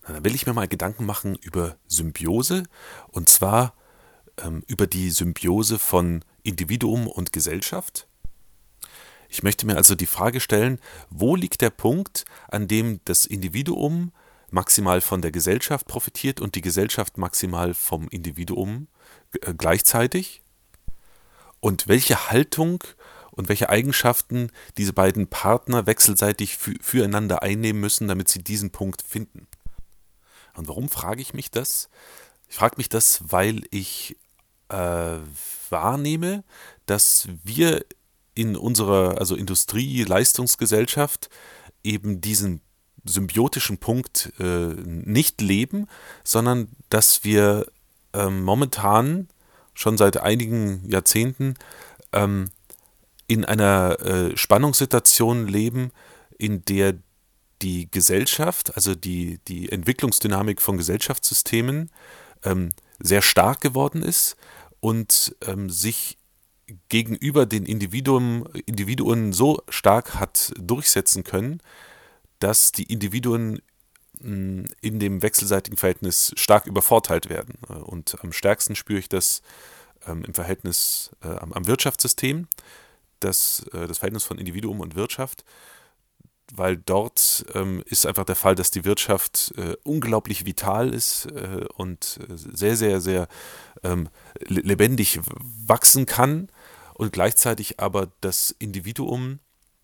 Da will ich mir mal Gedanken machen über Symbiose und zwar über die Symbiose von Individuum und Gesellschaft. Ich möchte mir also die Frage stellen, wo liegt der Punkt, an dem das Individuum maximal von der Gesellschaft profitiert und die Gesellschaft maximal vom Individuum gleichzeitig? Und welche Haltung und welche Eigenschaften diese beiden Partner wechselseitig füreinander einnehmen müssen, damit sie diesen Punkt finden? Und warum frage ich mich das? Ich frage mich das, weil ich wahrnehme, dass wir in unserer Industrie-Leistungsgesellschaft eben diesen symbiotischen Punkt nicht leben, sondern dass wir momentan schon seit einigen Jahrzehnten in einer Spannungssituation leben, in der die Gesellschaft, also die Entwicklungsdynamik von Gesellschaftssystemen sehr stark geworden ist und sich gegenüber den Individuen so stark hat durchsetzen können, dass die Individuen in dem wechselseitigen Verhältnis stark übervorteilt werden. Und am stärksten spüre ich das im Verhältnis am Wirtschaftssystem, das Verhältnis von Individuum und Wirtschaft, weil dort ist einfach der Fall, dass die Wirtschaft unglaublich vital ist und sehr, sehr, sehr lebendig wachsen kann und gleichzeitig aber das Individuum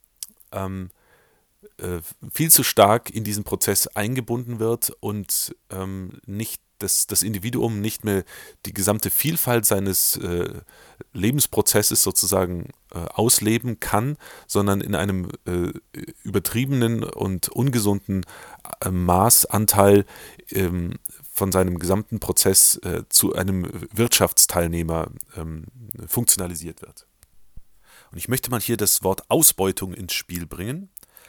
viel zu stark in diesen Prozess eingebunden wird und nicht das Individuum nicht mehr die gesamte Vielfalt seines Lebensprozesses sozusagen ausleben kann, sondern in einem übertriebenen und ungesunden Maßanteil von seinem gesamten Prozess zu einem Wirtschaftsteilnehmer funktionalisiert wird. Und ich möchte mal hier das Wort Ausbeutung ins Spiel bringen,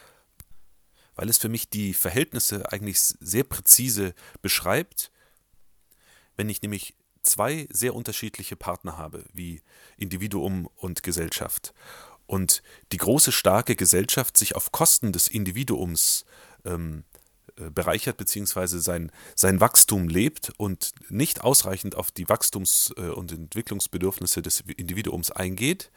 weil es für mich die Verhältnisse eigentlich sehr präzise beschreibt, wenn ich nämlich zwei sehr unterschiedliche Partner habe, wie Individuum und Gesellschaft, und die große, starke Gesellschaft sich auf Kosten des Individuums bereichert bzw. sein Wachstum lebt und nicht ausreichend auf die Wachstums- und Entwicklungsbedürfnisse des Individuums eingeht,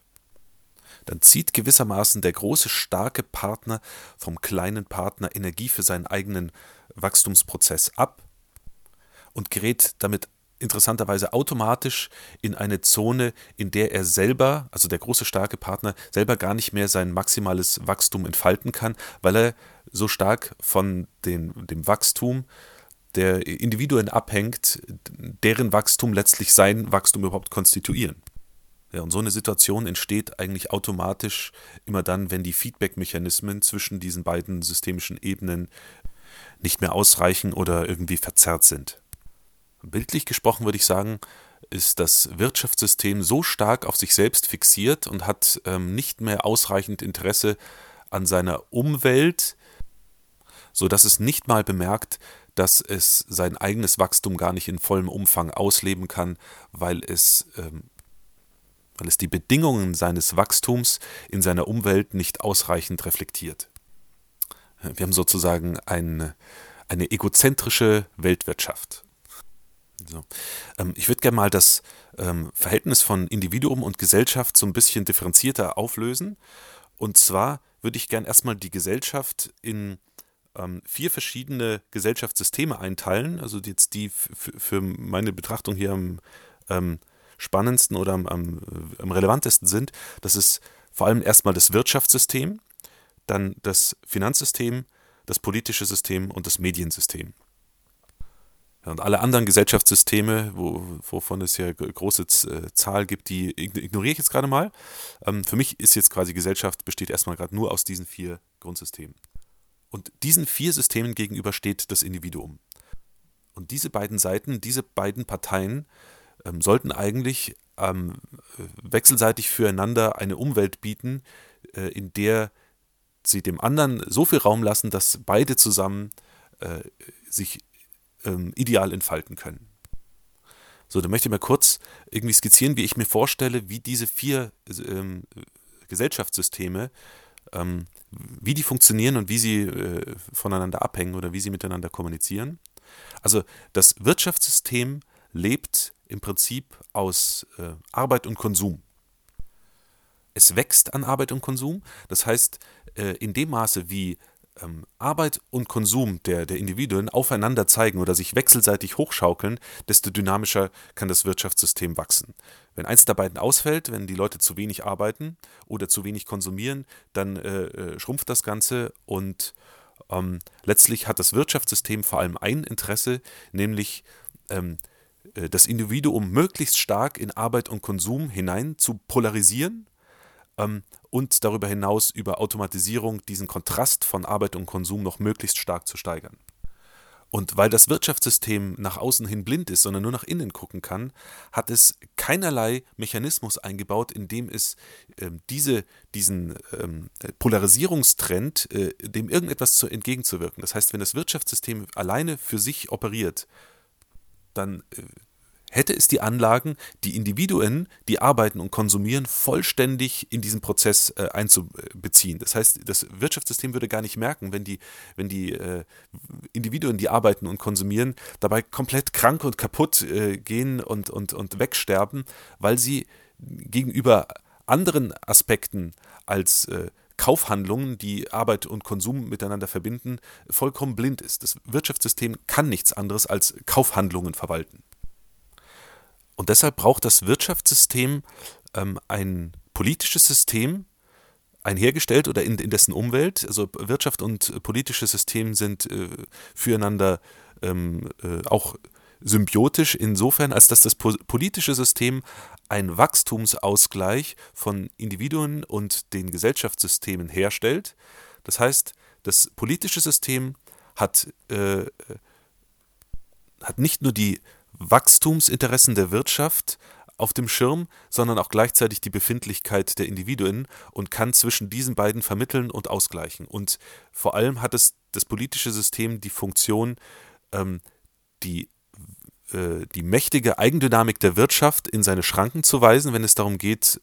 dann zieht gewissermaßen der große, starke Partner vom kleinen Partner Energie für seinen eigenen Wachstumsprozess ab und gerät damit interessanterweise automatisch in eine Zone, in der er selber, also der große, starke Partner, selber gar nicht mehr sein maximales Wachstum entfalten kann, weil er so stark von dem Wachstum der Individuen abhängt, deren Wachstum letztlich sein Wachstum überhaupt konstituieren. Ja, und so eine Situation entsteht eigentlich automatisch immer dann, wenn die Feedback-Mechanismen zwischen diesen beiden systemischen Ebenen nicht mehr ausreichen oder irgendwie verzerrt sind. Bildlich gesprochen würde ich sagen, ist das Wirtschaftssystem so stark auf sich selbst fixiert und hat nicht mehr ausreichend Interesse an seiner Umwelt, sodass es nicht mal bemerkt, dass es sein eigenes Wachstum gar nicht in vollem Umfang ausleben kann, weil es die Bedingungen seines Wachstums in seiner Umwelt nicht ausreichend reflektiert. Wir haben sozusagen eine egozentrische Weltwirtschaft. So. Ich würde gerne mal das Verhältnis von Individuum und Gesellschaft so ein bisschen differenzierter auflösen. Und zwar würde ich gerne erstmal die Gesellschaft in 4 verschiedene Gesellschaftssysteme einteilen, also jetzt die für meine Betrachtung hier am spannendsten oder am relevantesten sind. Das ist vor allem erstmal das Wirtschaftssystem, dann das Finanzsystem, das politische System und das Mediensystem. Ja, und alle anderen Gesellschaftssysteme, wovon es ja große Zahl gibt, die ignoriere ich jetzt gerade mal. Für mich ist jetzt quasi Gesellschaft besteht erstmal gerade nur aus diesen 4 Grundsystemen. Und diesen 4 Systemen gegenüber steht das Individuum. Und diese beiden Seiten, diese beiden Parteien sollten eigentlich wechselseitig füreinander eine Umwelt bieten, in der sie dem anderen so viel Raum lassen, dass beide zusammen sich ideal entfalten können. So, dann möchte ich mal kurz irgendwie skizzieren, wie ich mir vorstelle, wie diese 4 Gesellschaftssysteme wie die funktionieren und wie sie voneinander abhängen oder wie sie miteinander kommunizieren. Also das Wirtschaftssystem lebt im Prinzip aus Arbeit und Konsum. Es wächst an Arbeit und Konsum. Das heißt, in dem Maße, wie Arbeit und Konsum der Individuen aufeinander zeigen oder sich wechselseitig hochschaukeln, desto dynamischer kann das Wirtschaftssystem wachsen. Wenn eins der beiden ausfällt, wenn die Leute zu wenig arbeiten oder zu wenig konsumieren, dann schrumpft das Ganze und letztlich hat das Wirtschaftssystem vor allem ein Interesse, nämlich das Individuum möglichst stark in Arbeit und Konsum hinein zu polarisieren und darüber hinaus über Automatisierung diesen Kontrast von Arbeit und Konsum noch möglichst stark zu steigern. Und weil das Wirtschaftssystem nach außen hin blind ist, sondern nur nach innen gucken kann, hat es keinerlei Mechanismus eingebaut, in dem es diesen Polarisierungstrend, dem irgendetwas entgegenzuwirken. Das heißt, wenn das Wirtschaftssystem alleine für sich operiert, dann hätte es die Anlagen, die Individuen, die arbeiten und konsumieren, vollständig in diesen Prozess einzubeziehen. Das heißt, das Wirtschaftssystem würde gar nicht merken, wenn die Individuen, die arbeiten und konsumieren, dabei komplett krank und kaputt gehen und wegsterben, weil sie gegenüber anderen Aspekten als Kaufhandlungen, die Arbeit und Konsum miteinander verbinden, vollkommen blind ist. Das Wirtschaftssystem kann nichts anderes als Kaufhandlungen verwalten. Und deshalb braucht das Wirtschaftssystem ein politisches System einhergestellt oder in dessen Umwelt. Also Wirtschaft und politisches System sind füreinander auch symbiotisch insofern, als dass das politische System einen Wachstumsausgleich von Individuen und den Gesellschaftssystemen herstellt. Das heißt, das politische System hat nicht nur die Wachstumsinteressen der Wirtschaft auf dem Schirm, sondern auch gleichzeitig die Befindlichkeit der Individuen und kann zwischen diesen beiden vermitteln und ausgleichen. Und vor allem hat das politische System die Funktion, die mächtige Eigendynamik der Wirtschaft in seine Schranken zu weisen, wenn es darum geht,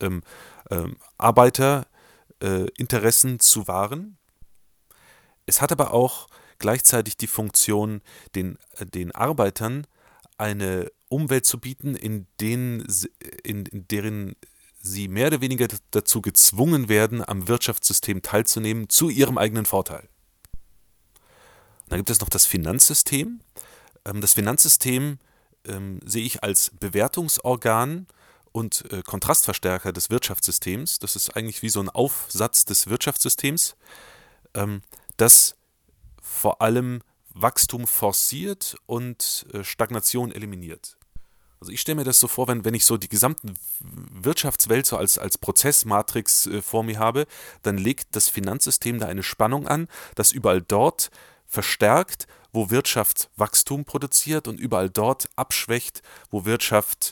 Arbeiterinteressen zu wahren. Es hat aber auch gleichzeitig die Funktion, den Arbeitern eine Umwelt zu bieten, in deren sie mehr oder weniger dazu gezwungen werden, am Wirtschaftssystem teilzunehmen, zu ihrem eigenen Vorteil. Dann gibt es noch das Finanzsystem. Das Finanzsystem sehe ich als Bewertungsorgan und Kontrastverstärker des Wirtschaftssystems. Das ist eigentlich wie so ein Aufsatz des Wirtschaftssystems, das vor allem Wachstum forciert und Stagnation eliminiert. Also ich stelle mir das so vor, wenn ich so die gesamte Wirtschaftswelt so als Prozessmatrix vor mir habe, dann legt das Finanzsystem da eine Spannung an, das überall dort verstärkt, wo Wirtschaft Wachstum produziert und überall dort abschwächt, wo Wirtschaft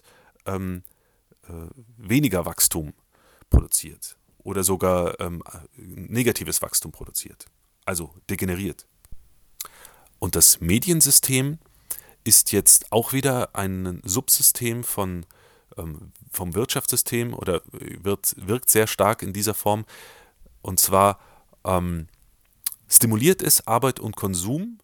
weniger Wachstum produziert oder sogar negatives Wachstum produziert, also degeneriert. Und das Mediensystem ist jetzt auch wieder ein Subsystem vom Wirtschaftssystem oder wirkt sehr stark in dieser Form. Und zwar stimuliert es Arbeit und Konsum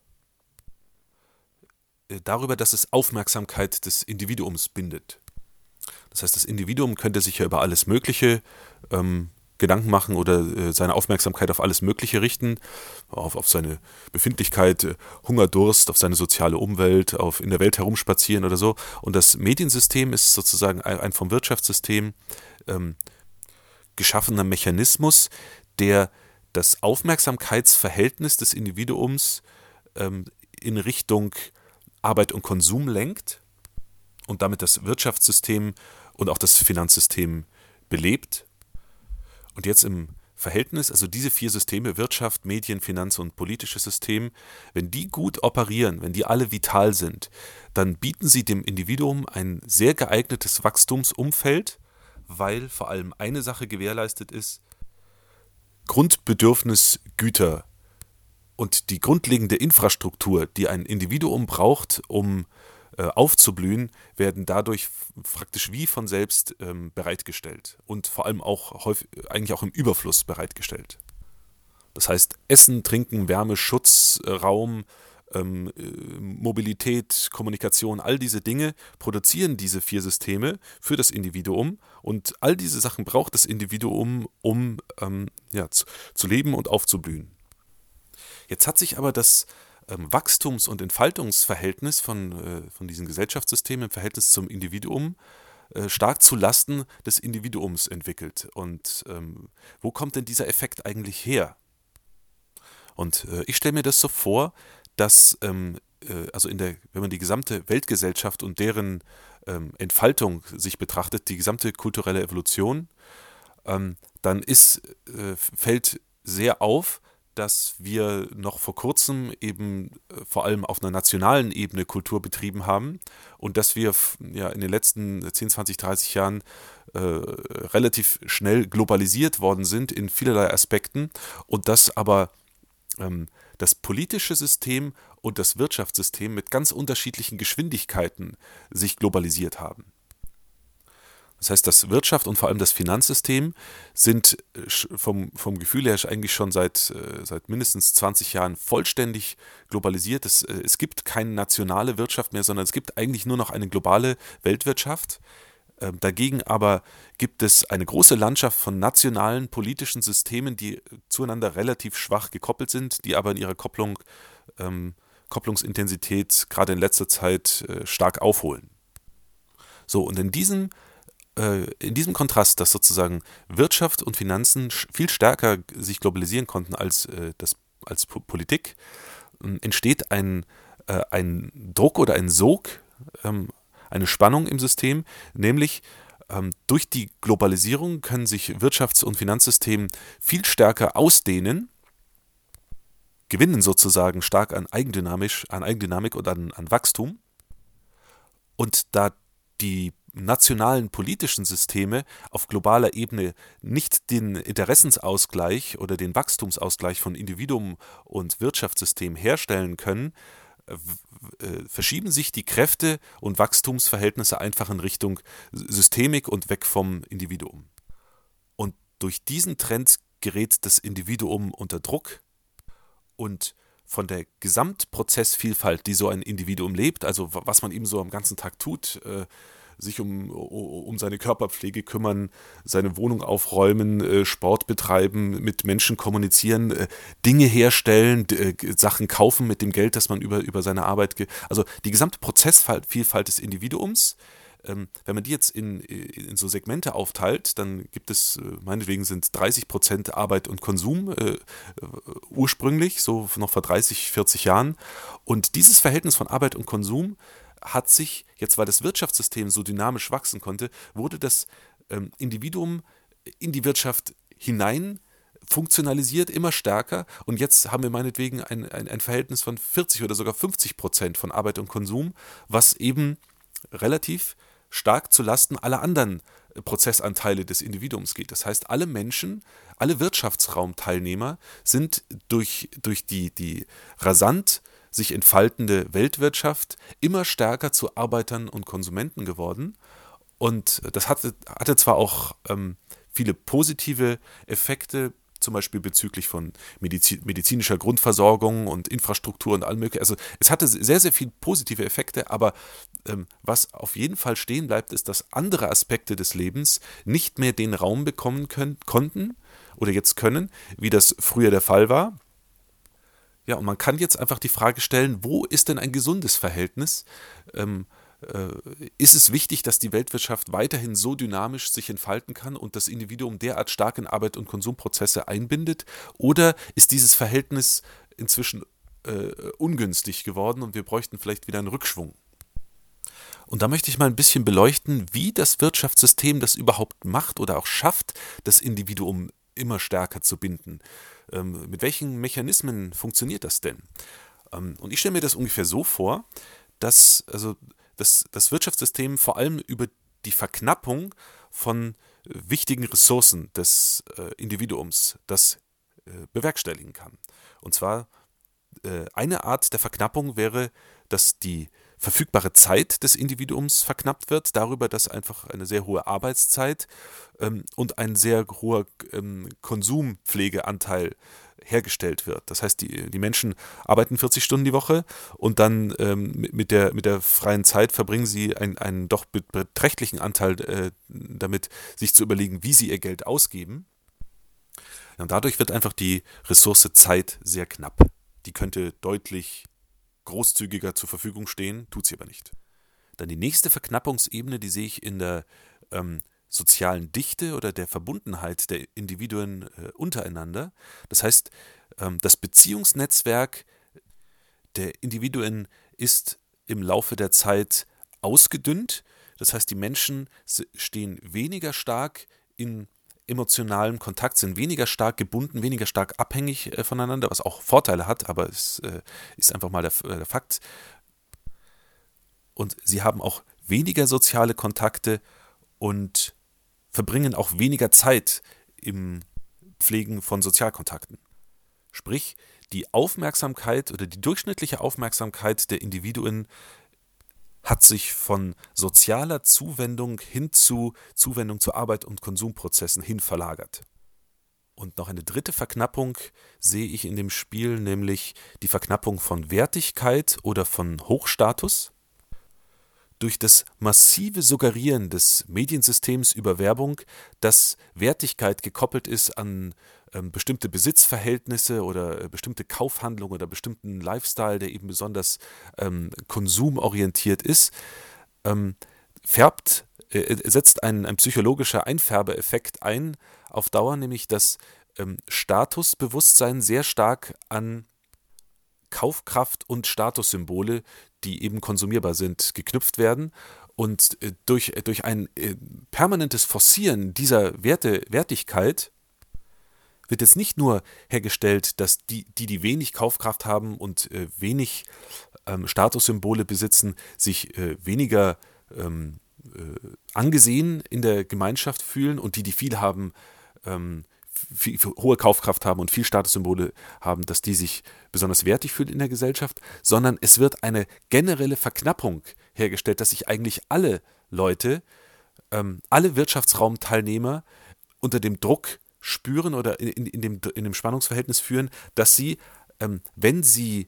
darüber, dass es Aufmerksamkeit des Individuums bindet. Das heißt, das Individuum könnte sich ja über alles Mögliche Gedanken machen oder seine Aufmerksamkeit auf alles Mögliche richten, auf seine Befindlichkeit, Hunger, Durst, auf seine soziale Umwelt, auf in der Welt herumspazieren oder so. Und das Mediensystem ist sozusagen ein vom Wirtschaftssystem geschaffener Mechanismus, der das Aufmerksamkeitsverhältnis des Individuums in Richtung Arbeit und Konsum lenkt und damit das Wirtschaftssystem und auch das Finanzsystem belebt. Und jetzt im Verhältnis, also diese 4 Systeme, Wirtschaft, Medien, Finanz und politisches System, wenn die gut operieren, wenn die alle vital sind, dann bieten sie dem Individuum ein sehr geeignetes Wachstumsumfeld, weil vor allem eine Sache gewährleistet ist: Grundbedürfnisgüter und die grundlegende Infrastruktur, die ein Individuum braucht, um aufzublühen, werden dadurch praktisch wie von selbst bereitgestellt und vor allem auch häufig, eigentlich auch im Überfluss bereitgestellt. Das heißt, Essen, Trinken, Wärme, Schutz, Raum, Mobilität, Kommunikation, all diese Dinge produzieren diese 4 Systeme für das Individuum, und all diese Sachen braucht das Individuum, um ja, zu leben und aufzublühen. Jetzt hat sich aber das Wachstums- und Entfaltungsverhältnis von diesen Gesellschaftssystemen im Verhältnis zum Individuum stark zu Lasten des Individuums entwickelt. Und wo kommt denn dieser Effekt eigentlich her? Und ich stelle mir das so vor, dass also wenn man die gesamte Weltgesellschaft und deren Entfaltung sich betrachtet, die gesamte kulturelle Evolution, dann fällt sehr auf, dass wir noch vor kurzem eben vor allem auf einer nationalen Ebene Kultur betrieben haben, und dass wir ja in den letzten 10, 20, 30 Jahren relativ schnell globalisiert worden sind in vielerlei Aspekten, und dass aber das politische System und das Wirtschaftssystem mit ganz unterschiedlichen Geschwindigkeiten sich globalisiert haben. Das heißt, das Wirtschaft und vor allem das Finanzsystem sind vom Gefühl her eigentlich schon seit mindestens 20 Jahren vollständig globalisiert. Es gibt keine nationale Wirtschaft mehr, sondern es gibt eigentlich nur noch eine globale Weltwirtschaft. Dagegen aber gibt es eine große Landschaft von nationalen politischen Systemen, die zueinander relativ schwach gekoppelt sind, die aber in ihrer Kopplungsintensität gerade in letzter Zeit stark aufholen. So, und in diesem Kontrast, dass sozusagen Wirtschaft und Finanzen viel stärker sich globalisieren konnten als Politik, entsteht ein Druck oder ein Sog, eine Spannung im System, nämlich durch die Globalisierung können sich Wirtschafts- und Finanzsysteme viel stärker ausdehnen, gewinnen sozusagen stark an Eigendynamik und an Wachstum. Und da die nationalen politischen Systeme auf globaler Ebene nicht den Interessensausgleich oder den Wachstumsausgleich von Individuum und Wirtschaftssystem herstellen können, verschieben sich die Kräfte und Wachstumsverhältnisse einfach in Richtung Systemik und weg vom Individuum. Und durch diesen Trend gerät das Individuum unter Druck, und von der Gesamtprozessvielfalt, die so ein Individuum lebt, also was man eben so am ganzen Tag tut, sich um seine Körperpflege kümmern, seine Wohnung aufräumen, Sport betreiben, mit Menschen kommunizieren, Dinge herstellen, Sachen kaufen mit dem Geld, das man über seine Arbeit, also die gesamte Prozessvielfalt des Individuums. Wenn man die jetzt in so Segmente aufteilt, dann gibt es, meinetwegen sind 30% Arbeit und Konsum ursprünglich, so noch vor 30, 40 Jahren. Und dieses Verhältnis von Arbeit und Konsum hat sich, jetzt weil das Wirtschaftssystem so dynamisch wachsen konnte, wurde das Individuum in die Wirtschaft hinein funktionalisiert, immer stärker, und jetzt haben wir meinetwegen ein Verhältnis von 40 oder sogar 50% von Arbeit und Konsum, was eben relativ stark zu Lasten aller anderen Prozessanteile des Individuums geht. Das heißt, alle Menschen, alle Wirtschaftsraumteilnehmer sind durch die rasant sich entfaltende Weltwirtschaft immer stärker zu Arbeitern und Konsumenten geworden. Und das hatte zwar auch viele positive Effekte, zum Beispiel bezüglich von medizinischer Grundversorgung und Infrastruktur und allem möglichen. Also es hatte sehr, sehr viele positive Effekte, aber was auf jeden Fall stehen bleibt, ist, dass andere Aspekte des Lebens nicht mehr den Raum bekommen konnten oder jetzt können, wie das früher der Fall war. Ja, und man kann jetzt einfach die Frage stellen, wo ist denn ein gesundes Verhältnis? Ist es wichtig, dass die Weltwirtschaft weiterhin so dynamisch sich entfalten kann und das Individuum derart stark in Arbeit- und Konsumprozesse einbindet? Oder ist dieses Verhältnis inzwischen ungünstig geworden und wir bräuchten vielleicht wieder einen Rückschwung? Und da möchte ich mal ein bisschen beleuchten, wie das Wirtschaftssystem das überhaupt macht oder auch schafft, das Individuum immer stärker zu binden. Mit welchen Mechanismen funktioniert das denn? Und ich stelle mir das ungefähr so vor, dass das Wirtschaftssystem vor allem über die Verknappung von wichtigen Ressourcen des Individuums das bewerkstelligen kann. Und zwar eine Art der Verknappung wäre, dass die verfügbare Zeit des Individuums verknappt wird, darüber, dass einfach eine sehr hohe Arbeitszeit und ein sehr hoher Konsumpflegeanteil hergestellt wird. Das heißt, die Menschen arbeiten 40 Stunden die Woche und dann mit der freien Zeit verbringen sie einen doch beträchtlichen Anteil damit, sich zu überlegen, wie sie ihr Geld ausgeben. Ja, und dadurch wird einfach die Ressource Zeit sehr knapp. Die könnte deutlich großzügiger zur Verfügung stehen, tut sie aber nicht. Dann die nächste Verknappungsebene, die sehe ich in der sozialen Dichte oder der Verbundenheit der Individuen untereinander. Das heißt, das Beziehungsnetzwerk der Individuen ist im Laufe der Zeit ausgedünnt. Das heißt, die Menschen stehen weniger stark in emotionalem Kontakt, sind weniger stark gebunden, weniger stark abhängig voneinander, was auch Vorteile hat, aber es ist einfach mal der Fakt. Und sie haben auch weniger soziale Kontakte und verbringen auch weniger Zeit im Pflegen von Sozialkontakten. Sprich, die Aufmerksamkeit oder die durchschnittliche Aufmerksamkeit der Individuen hat sich von sozialer Zuwendung hin zu Zuwendung zu Arbeit und Konsumprozessen hin verlagert. Und noch eine dritte Verknappung sehe ich in dem Spiel, nämlich die Verknappung von Wertigkeit oder von Hochstatus. Durch das massive Suggerieren des Mediensystems über Werbung, dass Wertigkeit gekoppelt ist an bestimmte Besitzverhältnisse oder bestimmte Kaufhandlungen oder bestimmten Lifestyle, der eben besonders konsumorientiert ist, setzt ein psychologischer Einfärbeeffekt ein auf Dauer, nämlich dass Statusbewusstsein sehr stark an Kaufkraft und Statussymbole, die eben konsumierbar sind, geknüpft werden und durch ein permanentes Forcieren dieser Wertigkeit wird jetzt nicht nur hergestellt, dass die wenig Kaufkraft haben und wenig Statussymbole besitzen, sich weniger angesehen in der Gemeinschaft fühlen und die viel haben, hohe Kaufkraft haben und viel Statussymbole haben, dass die sich besonders wertig fühlen in der Gesellschaft, sondern es wird eine generelle Verknappung hergestellt, dass sich eigentlich alle Leute, alle Wirtschaftsraumteilnehmer unter dem Druck spüren oder in dem Spannungsverhältnis führen, dass sie, wenn sie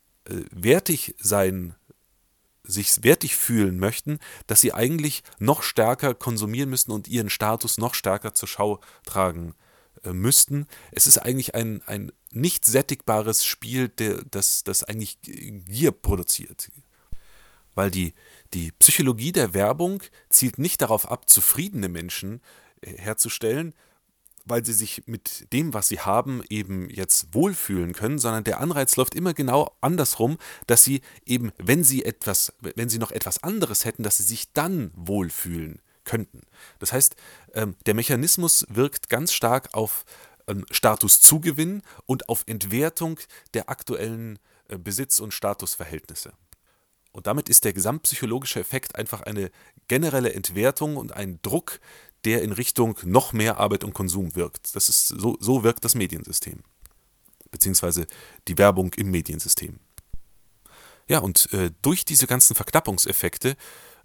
sich wertig fühlen möchten, dass sie eigentlich noch stärker konsumieren müssen und ihren Status noch stärker zur Schau tragen müssten. Es ist eigentlich ein nicht sättigbares Spiel, das eigentlich Gier produziert. Weil die Psychologie der Werbung zielt nicht darauf ab, zufriedene Menschen herzustellen, weil sie sich mit dem, was sie haben, eben jetzt wohlfühlen können, sondern der Anreiz läuft immer genau andersrum, dass sie eben, wenn sie noch etwas anderes hätten, dass sie sich dann wohlfühlen könnten. Das heißt, der Mechanismus wirkt ganz stark auf Statuszugewinn und auf Entwertung der aktuellen Besitz- und Statusverhältnisse. Und damit ist der gesamtpsychologische Effekt einfach eine generelle Entwertung und ein Druck, der in Richtung noch mehr Arbeit und Konsum wirkt. Das ist so wirkt das Mediensystem, beziehungsweise die Werbung im Mediensystem. Ja, und durch diese ganzen Verknappungseffekte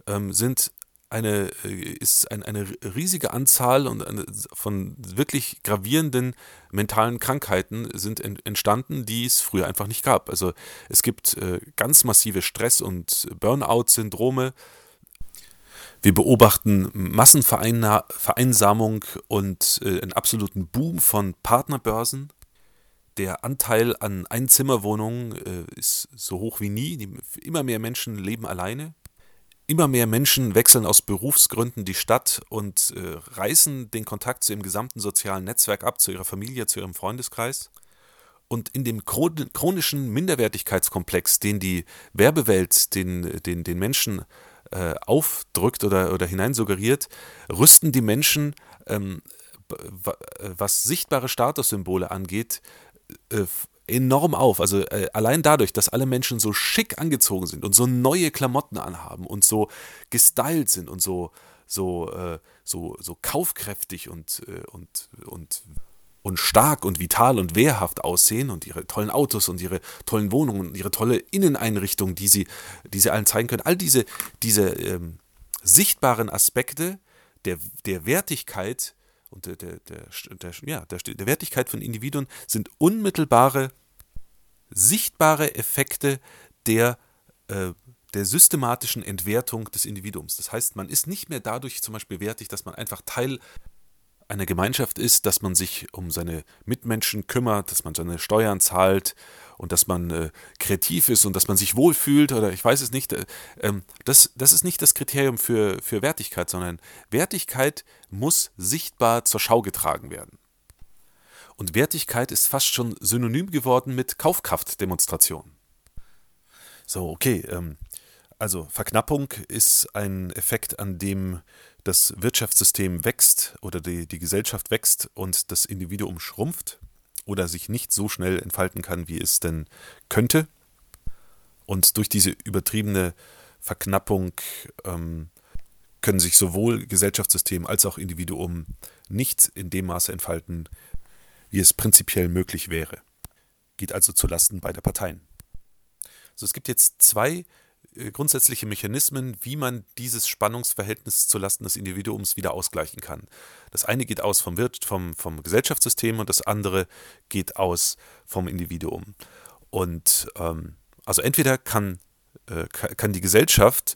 ist eine riesige Anzahl von wirklich gravierenden mentalen Krankheiten sind entstanden, die es früher einfach nicht gab. Also es gibt ganz massive Stress- und Burnout-Syndrome. Wir beobachten Massenvereinsamung und einen absoluten Boom von Partnerbörsen. Der Anteil an Einzimmerwohnungen ist so hoch wie nie. Immer mehr Menschen leben alleine. Immer mehr Menschen wechseln aus Berufsgründen die Stadt und reißen den Kontakt zu ihrem gesamten sozialen Netzwerk ab, zu ihrer Familie, zu ihrem Freundeskreis. Und in dem chronischen Minderwertigkeitskomplex, den die Werbewelt den Menschen aufdrückt oder hineinsuggeriert, rüsten die Menschen, was sichtbare Statussymbole angeht, enorm auf. Also allein dadurch, dass alle Menschen so schick angezogen sind und so neue Klamotten anhaben und so gestylt sind und so kaufkräftig und stark und vital und wehrhaft aussehen und ihre tollen Autos und ihre tollen Wohnungen und ihre tolle Inneneinrichtung, die sie allen zeigen können. All diese sichtbaren Aspekte der Wertigkeit und der Wertigkeit von Individuen sind unmittelbare, sichtbare Effekte der, äh, der systematischen Entwertung des Individuums. Das heißt, man ist nicht mehr dadurch zum Beispiel wertig, dass man einfach Teil einer Gemeinschaft ist, dass man sich um seine Mitmenschen kümmert, dass man seine Steuern zahlt und dass man kreativ ist und dass man sich wohlfühlt oder ich weiß es nicht. Das ist nicht das Kriterium für Wertigkeit, sondern Wertigkeit muss sichtbar zur Schau getragen werden. Und Wertigkeit ist fast schon synonym geworden mit Kaufkraftdemonstration. So, okay. Also Verknappung ist ein Effekt, an dem das Wirtschaftssystem wächst oder die Gesellschaft wächst und das Individuum schrumpft oder sich nicht so schnell entfalten kann, wie es denn könnte. Und durch diese übertriebene Verknappung können sich sowohl Gesellschaftssystem als auch Individuum nicht in dem Maße entfalten, wie es prinzipiell möglich wäre. Geht also zulasten beider Parteien. Also es gibt jetzt zwei grundsätzliche Mechanismen, wie man dieses Spannungsverhältnis zulasten des Individuums wieder ausgleichen kann. Das eine geht aus vom Gesellschaftssystem und das andere geht aus vom Individuum. Und also entweder kann die Gesellschaft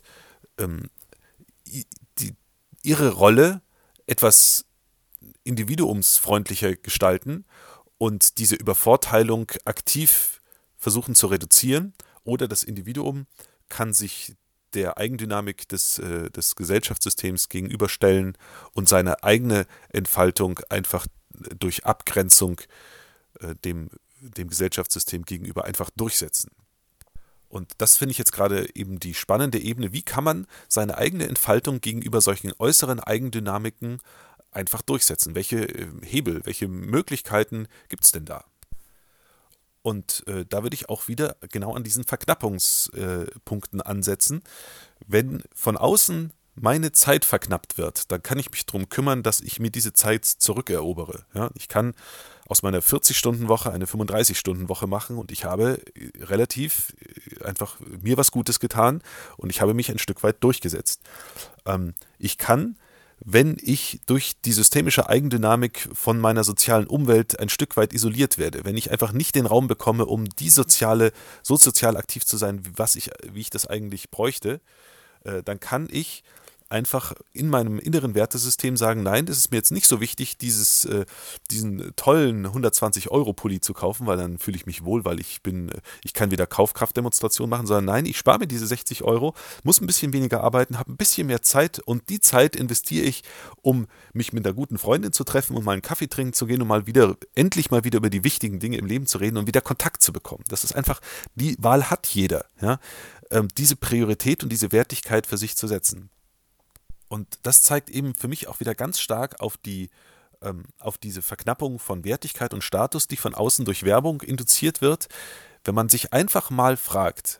ihre Rolle etwas individuumsfreundlicher gestalten und diese Übervorteilung aktiv versuchen zu reduzieren, oder das Individuum kann sich der Eigendynamik des Gesellschaftssystems gegenüberstellen und seine eigene Entfaltung einfach durch Abgrenzung dem Gesellschaftssystem gegenüber einfach durchsetzen. Und das finde ich jetzt gerade eben die spannende Ebene. Wie kann man seine eigene Entfaltung gegenüber solchen äußeren Eigendynamiken einfach durchsetzen? Welche Hebel, welche Möglichkeiten gibt es denn da? Und da würde ich auch wieder genau an diesen Verknappungspunkten ansetzen. Wenn von außen meine Zeit verknappt wird, dann kann ich mich darum kümmern, dass ich mir diese Zeit zurückerobere. Ja, ich kann aus meiner 40-Stunden-Woche eine 35-Stunden-Woche machen und ich habe relativ einfach mir was Gutes getan und ich habe mich ein Stück weit durchgesetzt. Ich kann, wenn ich durch die systemische Eigendynamik von meiner sozialen Umwelt ein Stück weit isoliert werde, wenn ich einfach nicht den Raum bekomme, um so sozial aktiv zu sein, wie ich das eigentlich bräuchte, dann kann ich einfach in meinem inneren Wertesystem sagen, nein, das ist mir jetzt nicht so wichtig, diesen tollen 120-Euro-Pulli zu kaufen, weil dann fühle ich mich wohl, weil ich kann wieder Kaufkraftdemonstration machen, sondern nein, ich spare mir diese 60 Euro, muss ein bisschen weniger arbeiten, habe ein bisschen mehr Zeit und die Zeit investiere ich, um mich mit einer guten Freundin zu treffen und mal einen Kaffee trinken zu gehen und endlich mal wieder über die wichtigen Dinge im Leben zu reden und wieder Kontakt zu bekommen. Das ist einfach, die Wahl hat jeder, ja, diese Priorität und diese Wertigkeit für sich zu setzen. Und das zeigt eben für mich auch wieder ganz stark auf diese Verknappung von Wertigkeit und Status, die von außen durch Werbung induziert wird. Wenn man sich einfach mal fragt,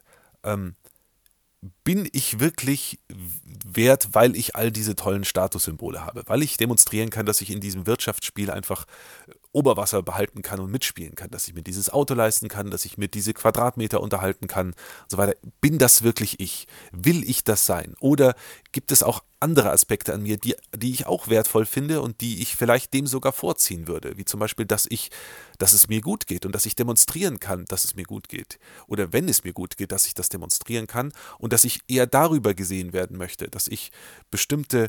bin ich wirklich wert, weil ich all diese tollen Statussymbole habe, weil ich demonstrieren kann, dass ich in diesem Wirtschaftsspiel einfach Oberwasser behalten kann und mitspielen kann, dass ich mir dieses Auto leisten kann, dass ich mir diese Quadratmeter unterhalten kann und so weiter. Bin das wirklich ich? Will ich das sein? Oder gibt es auch andere Aspekte an mir, die ich auch wertvoll finde und die ich vielleicht dem sogar vorziehen würde? Wie zum Beispiel, dass es mir gut geht und dass ich demonstrieren kann, dass es mir gut geht. Oder wenn es mir gut geht, dass ich das demonstrieren kann und dass ich eher darüber gesehen werden möchte, dass ich bestimmte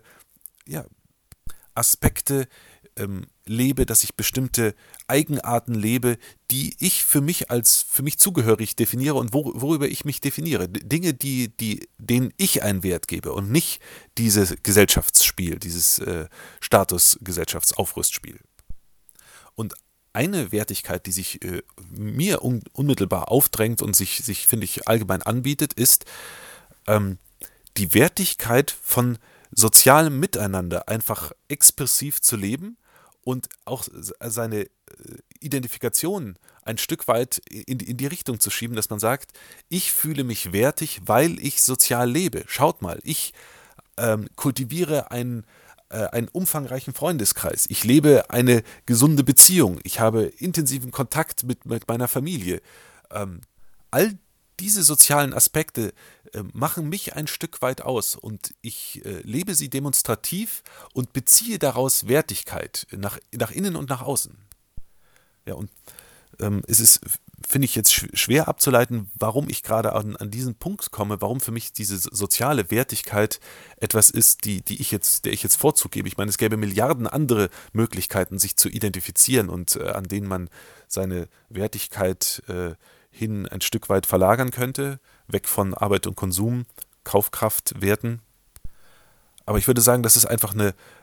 Aspekte lebe, dass ich bestimmte Eigenarten lebe, die ich für mich zugehörig definiere und worüber ich mich definiere. Dinge, denen ich einen Wert gebe und nicht dieses Gesellschaftsspiel, dieses Status-Gesellschaftsaufrüstspiel. Und eine Wertigkeit, die sich mir unmittelbar aufdrängt und sich finde ich, allgemein anbietet, ist die Wertigkeit von sozialem Miteinander einfach expressiv zu leben und auch seine Identifikation ein Stück weit in die Richtung zu schieben, dass man sagt, ich fühle mich wertig, weil ich sozial lebe. Schaut mal, ich kultiviere einen umfangreichen Freundeskreis. Ich lebe eine gesunde Beziehung. Ich habe intensiven Kontakt mit meiner Familie. All diese sozialen Aspekte machen mich ein Stück weit aus und ich lebe sie demonstrativ und beziehe daraus Wertigkeit nach innen und nach außen. Ja, und es ist, finde ich, jetzt schwer abzuleiten, warum ich gerade an diesen Punkt komme, warum für mich diese soziale Wertigkeit etwas ist, der ich jetzt Vorzug gebe. Ich meine, es gäbe Milliarden andere Möglichkeiten, sich zu identifizieren und an denen man seine Wertigkeit hin ein Stück weit verlagern könnte, weg von Arbeit und Konsum, Kaufkraftwerten. Aber ich würde sagen, das ist einfach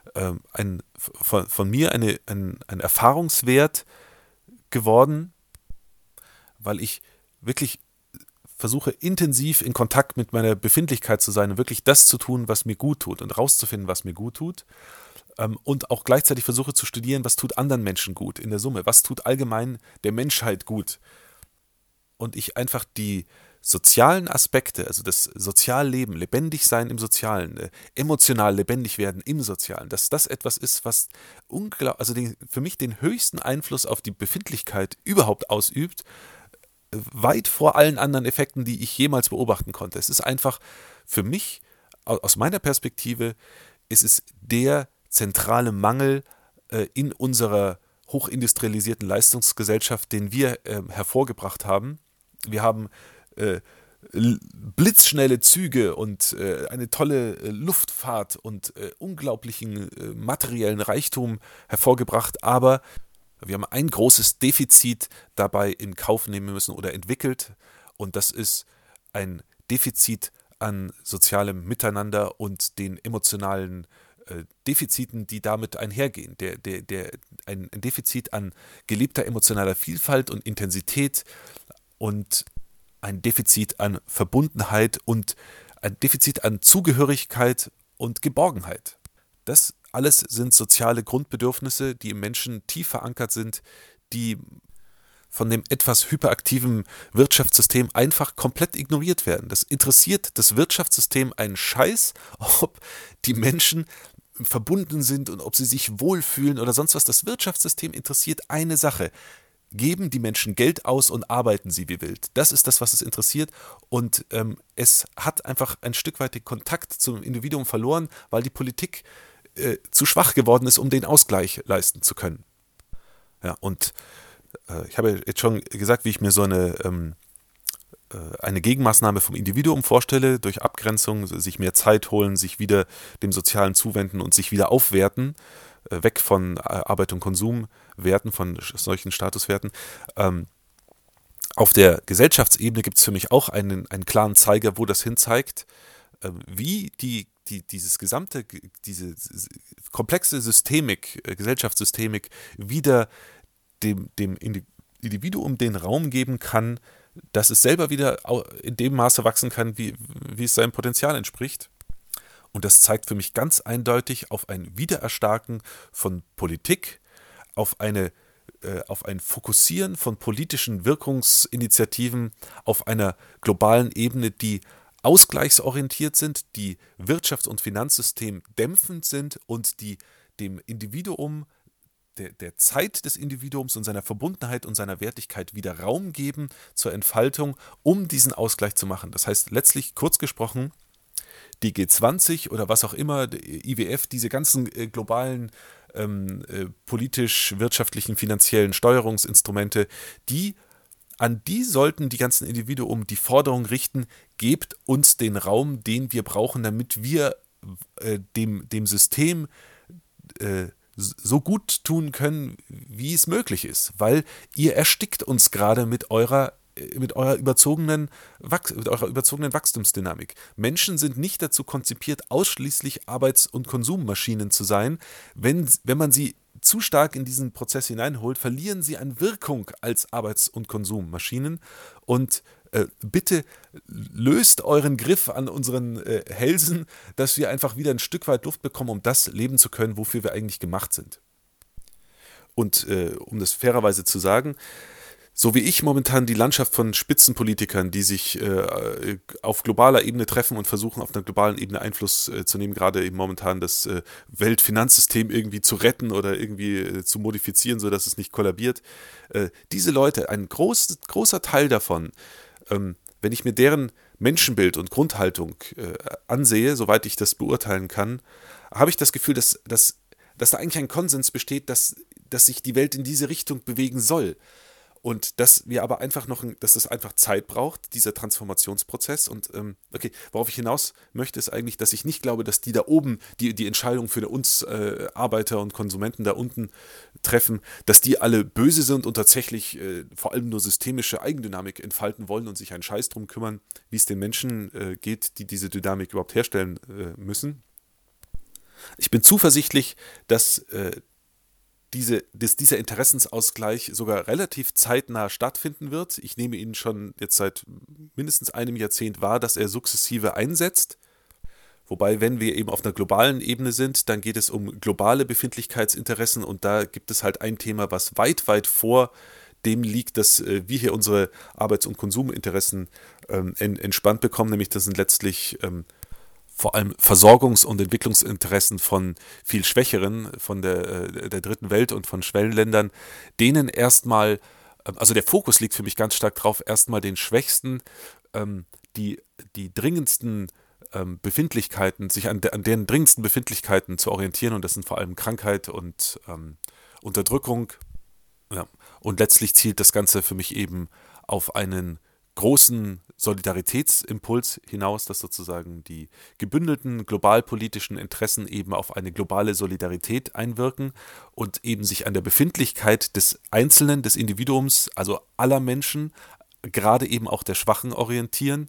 von mir ein Erfahrungswert geworden, weil ich wirklich versuche, intensiv in Kontakt mit meiner Befindlichkeit zu sein und wirklich das zu tun, was mir gut tut und rauszufinden, was mir gut tut. Und auch gleichzeitig versuche zu studieren, was tut anderen Menschen gut in der Summe, was tut allgemein der Menschheit gut. Und ich einfach die sozialen Aspekte, also das Sozialleben, lebendig sein im Sozialen, emotional lebendig werden im Sozialen, dass das etwas ist, was für mich den höchsten Einfluss auf die Befindlichkeit überhaupt ausübt, weit vor allen anderen Effekten, die ich jemals beobachten konnte. Es ist einfach für mich, aus meiner Perspektive, ist es der zentrale Mangel in unserer hochindustrialisierten Leistungsgesellschaft, den wir hervorgebracht haben. Wir haben blitzschnelle Züge und eine tolle Luftfahrt und unglaublichen materiellen Reichtum hervorgebracht, aber wir haben ein großes Defizit dabei in Kauf nehmen müssen oder entwickelt, und das ist ein Defizit an sozialem Miteinander und den emotionalen Defiziten, die damit einhergehen. Ein Defizit an gelebter emotionaler Vielfalt und Intensität und ein Defizit an Verbundenheit und ein Defizit an Zugehörigkeit und Geborgenheit. Das alles sind soziale Grundbedürfnisse, die im Menschen tief verankert sind, die von dem etwas hyperaktiven Wirtschaftssystem einfach komplett ignoriert werden. Das interessiert das Wirtschaftssystem einen Scheiß, ob die Menschen verbunden sind und ob sie sich wohlfühlen oder sonst was. Das Wirtschaftssystem interessiert eine Sache: Geben die Menschen Geld aus und arbeiten sie wie wild. Das ist das, was es interessiert, und es hat einfach ein Stück weit den Kontakt zum Individuum verloren, weil die Politik zu schwach geworden ist, um den Ausgleich leisten zu können. Ja, und ich habe jetzt schon gesagt, wie ich mir so eine Gegenmaßnahme vom Individuum vorstelle, durch Abgrenzung, sich mehr Zeit holen, sich wieder dem Sozialen zuwenden und sich wieder aufwerten, weg von Arbeit- und Konsumwerten, von solchen Statuswerten. Auf der Gesellschaftsebene gibt es für mich auch einen klaren Zeiger, wo das hinzeigt, wie diese komplexe Systemik, Gesellschaftssystemik wieder dem Individuum den Raum geben kann, dass es selber wieder in dem Maße wachsen kann, wie es seinem Potenzial entspricht. Und das zeigt für mich ganz eindeutig auf ein Wiedererstarken von Politik, auf ein Fokussieren von politischen Wirkungsinitiativen auf einer globalen Ebene, die ausgleichsorientiert sind, die Wirtschafts- und Finanzsystem dämpfend sind und die dem Individuum, der Zeit des Individuums und seiner Verbundenheit und seiner Wertigkeit wieder Raum geben zur Entfaltung, um diesen Ausgleich zu machen. Das heißt letztlich, kurz gesprochen, die G20 oder was auch immer, IWF, diese ganzen globalen politisch-wirtschaftlichen, finanziellen Steuerungsinstrumente, an die sollten die ganzen Individuen die Forderung richten: Gebt uns den Raum, den wir brauchen, damit wir dem System so gut tun können, wie es möglich ist, weil ihr erstickt uns gerade mit eurer überzogenen Wachstumsdynamik. Menschen sind nicht dazu konzipiert, ausschließlich Arbeits- und Konsummaschinen zu sein. Wenn man sie zu stark in diesen Prozess hineinholt, verlieren sie an Wirkung als Arbeits- und Konsummaschinen. Und bitte löst euren Griff an unseren Hälsen, dass wir einfach wieder ein Stück weit Luft bekommen, um das leben zu können, wofür wir eigentlich gemacht sind. Und um das fairerweise zu sagen, so wie ich momentan die Landschaft von Spitzenpolitikern, die sich auf globaler Ebene treffen und versuchen, auf einer globalen Ebene Einfluss zu nehmen, gerade eben momentan das Weltfinanzsystem irgendwie zu retten oder irgendwie zu modifizieren, sodass es nicht kollabiert. Diese Leute, ein großer Teil davon, wenn ich mir deren Menschenbild und Grundhaltung ansehe, soweit ich das beurteilen kann, habe ich das Gefühl, dass da eigentlich ein Konsens besteht, dass sich die Welt in diese Richtung bewegen soll. Und dass wir aber einfach dass es einfach Zeit braucht, dieser Transformationsprozess. Und okay, worauf ich hinaus möchte, ist eigentlich, dass ich nicht glaube, dass die da oben die Entscheidung für uns Arbeiter und Konsumenten da unten treffen, dass die alle böse sind und tatsächlich vor allem nur systemische Eigendynamik entfalten wollen und sich einen Scheiß drum kümmern, wie es den Menschen geht, die diese Dynamik überhaupt herstellen müssen. Ich bin zuversichtlich, dass dieser Interessensausgleich sogar relativ zeitnah stattfinden wird. Ich nehme ihn schon jetzt seit mindestens einem Jahrzehnt wahr, dass er sukzessive einsetzt. Wobei, wenn wir eben auf einer globalen Ebene sind, dann geht es um globale Befindlichkeitsinteressen und da gibt es halt ein Thema, was weit, weit vor dem liegt, dass wir hier unsere Arbeits- und Konsuminteressen entspannt bekommen, nämlich das sind letztlich vor allem Versorgungs- und Entwicklungsinteressen von viel Schwächeren, von der dritten Welt und von Schwellenländern, denen erstmal, also der Fokus liegt für mich ganz stark drauf, erstmal den Schwächsten, die dringendsten Befindlichkeiten, sich an deren dringendsten Befindlichkeiten zu orientieren und das sind vor allem Krankheit und Unterdrückung. Ja. Und letztlich zielt das Ganze für mich eben auf einen großen Solidaritätsimpuls hinaus, dass sozusagen die gebündelten globalpolitischen Interessen eben auf eine globale Solidarität einwirken und eben sich an der Befindlichkeit des Einzelnen, des Individuums, also aller Menschen, gerade eben auch der Schwachen orientiert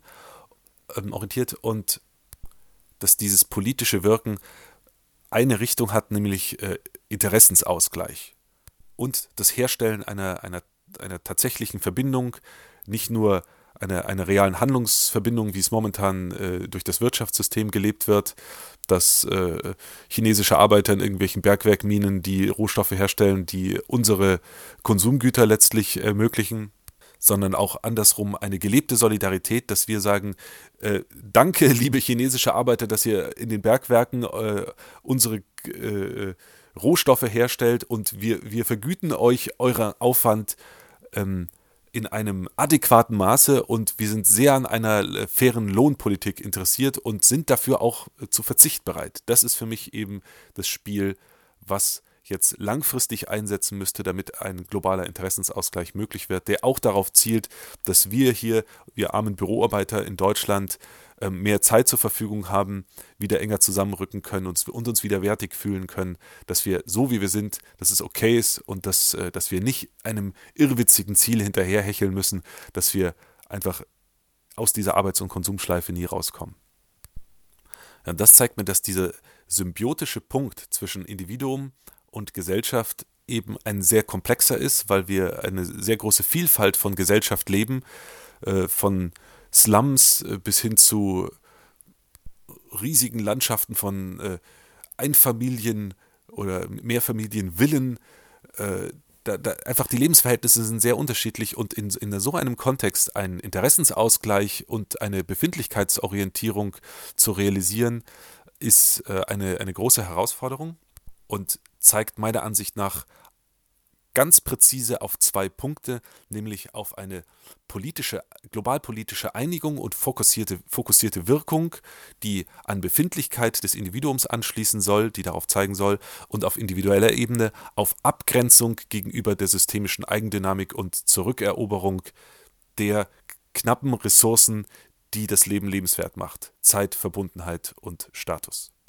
und dass dieses politische Wirken eine Richtung hat, nämlich Interessensausgleich und das Herstellen einer tatsächlichen Verbindung, nicht nur einer realen Handlungsverbindung, wie es momentan durch das Wirtschaftssystem gelebt wird, dass chinesische Arbeiter in irgendwelchen Bergwerkminen die Rohstoffe herstellen, die unsere Konsumgüter letztlich ermöglichen, sondern auch andersrum eine gelebte Solidarität, dass wir sagen, danke, liebe chinesische Arbeiter, dass ihr in den Bergwerken unsere Rohstoffe herstellt und wir vergüten euch euren Aufwand in einem adäquaten Maße und wir sind sehr an einer fairen Lohnpolitik interessiert und sind dafür auch zu Verzicht bereit. Das ist für mich eben das Spiel, was jetzt langfristig einsetzen müsste, damit ein globaler Interessensausgleich möglich wird, der auch darauf zielt, dass wir armen Büroarbeiter in Deutschland, mehr Zeit zur Verfügung haben, wieder enger zusammenrücken können und uns wieder wertig fühlen können, dass wir so wie wir sind, dass es okay ist und dass wir nicht einem irrwitzigen Ziel hinterherhecheln müssen, dass wir einfach aus dieser Arbeits- und Konsumschleife nie rauskommen. Ja, und das zeigt mir, dass dieser symbiotische Punkt zwischen Individuum und Gesellschaft eben ein sehr komplexer ist, weil wir eine sehr große Vielfalt von Gesellschaft leben, von Slums bis hin zu riesigen Landschaften von Einfamilien- oder Mehrfamilienvillen. Einfach die Lebensverhältnisse sind sehr unterschiedlich und in so einem Kontext einen Interessensausgleich und eine Befindlichkeitsorientierung zu realisieren, ist eine große Herausforderung und zeigt meiner Ansicht nach ganz präzise auf zwei Punkte, nämlich auf eine globalpolitische Einigung und fokussierte Wirkung, die an Befindlichkeit des Individuums anschließen soll, die darauf zeigen soll, und auf individueller Ebene auf Abgrenzung gegenüber der systemischen Eigendynamik und Zurückeroberung der knappen Ressourcen, die das Leben lebenswert macht, Zeit, Verbundenheit und Status.